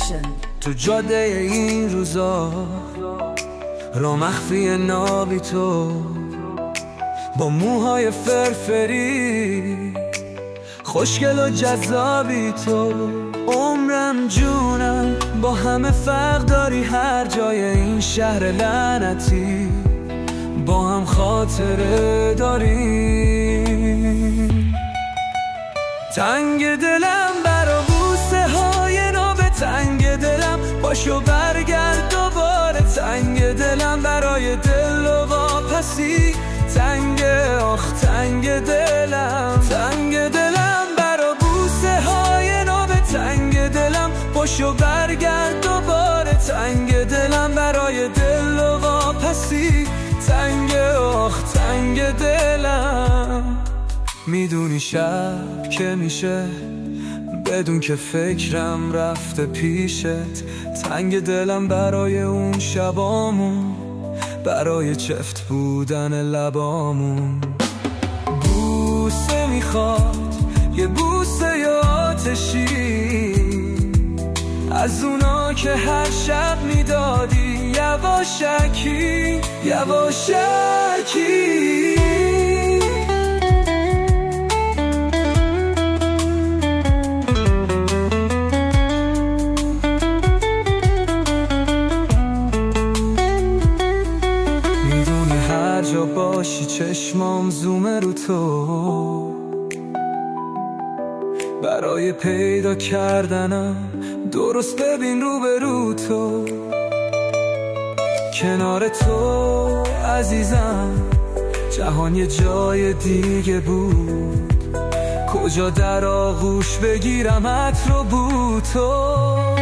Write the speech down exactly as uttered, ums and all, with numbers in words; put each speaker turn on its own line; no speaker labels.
Production.
تو جاده این روزا را مخفی نابی تو، با موهای فرفری خوشگل و جذابی تو. عمرم جونم با همه فرق داری، هر جای این شهر لعنتی با هم خاطره داریم. تنگ دلم برا بوسه های ناب، تنگ دلم باشو برگرد دوباره، تنگ دلم برای دل و واپسی، تنگ آخ تنگ دلم، تنگ دلم برا بوسه های ناب، تنگ دلم باشو برگرد دوباره، تنگ دلم برای دل و واپسی، تنگ آخ تنگ دلم. میدونی شب که میشه بدون که فکرم رفته پیشت، تنگ دلم برای اون شبامون، برای چفت بودن لبامون. بوسه میخواد یه بوسه یا آتشی، از اونا که هر شب میدادی یواشکی یواشکی. جا باشی چشمام زومه رو تو، برای پیدا کردنم درست ببین رو به رو تو. کنار تو عزیزم جهان یه جای دیگه بود، کجا در آغوش بگیرم عطر و بو تو.